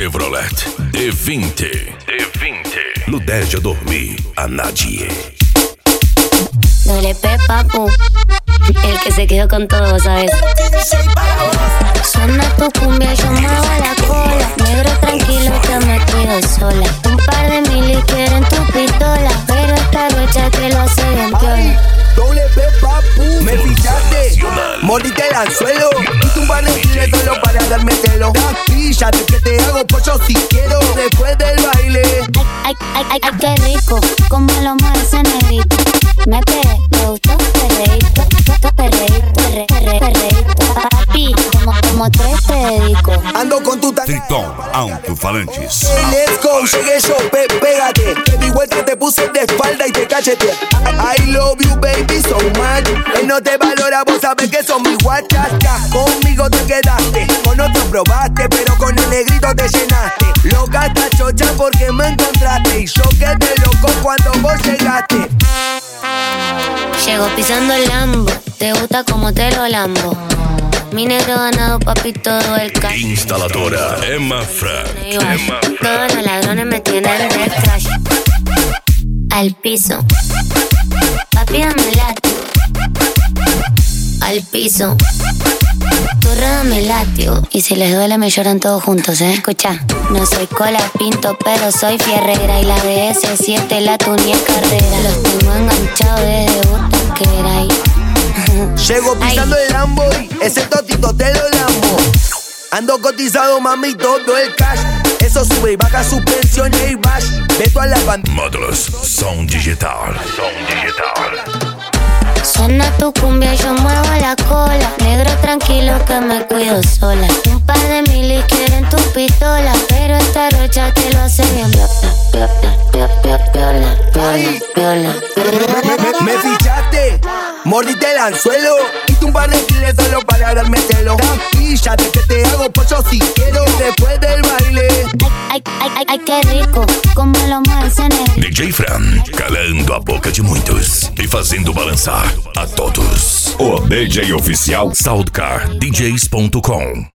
Chevrolet D20. Lo deixa dormir a nadie. Doble P, papu, el que se quedó con todo, ¿sabes? Suena tu cumbia, yo muevo la cola. Negro tranquilo que me cuido sola. Un par de milis quieren tu pistola, pero esta rocha que lo hace bien piola. Doble P, papu, me fichaste, mordiste el anzuelo. Y tu panetile solo para darme celo. Píllate que te hago pollo si quiero. Después del baile. Ay, qué rico, como lo mueve ese negrito. Me pegué, me gustó, perreíto. Papi, como tres te dedico. Ando con tu tanga. Triton Alto-Falantes. Let's go, llegué yo, pégate. De mi vuelta te puse de espalda y te cacheteé. I love you, baby, so much. Él no te valora, vos sabés que son mis guachas. Conmigo te quedaste, con otro probaste, pero con el negrito te llenaste. Loca esta chocha porque me encontraste. Y yo quedé loco cuando vos llegaste. Llego pisando el Lambo, te gusta como te lo lambo. Mi negro ganado, papi, todo el cash. Instaladora Emma Frank. Todos los ladrones me tienen de crash. Al piso, papi, dame látigo. Al piso, tú dame látigo. Y si les duele me lloran todos juntos, Escucha, no soy cola pinto, pero soy fierrera. Y la DS7 la tuneé carrera. Los tengo enganchados desde Butaquera ahí. Llego pisando el Lambo y ese totito te lo lambo. Ando cotizado, mami, todo el cash. Eso sube y baja suspensión y bash. Meto a la banda. Módulos Som Digital. Suena tu cumbia, yo muevo la cola. Negro tranquilo que me cuido sola. Un par de milis quieren tu pistola, pero esta rocha te lo hace bien piola. Me fichaste, mordiste el anzuelo. Y tu panetile solo para darme celo. Píllate que te hago pollo si quiero. Después del baile. Ay, qué rico, como lo mueve esse negro. DJ Fran, calando a boca de muitos e fazendo balançar a todos. O DJ oficial SoundCardDJs.com.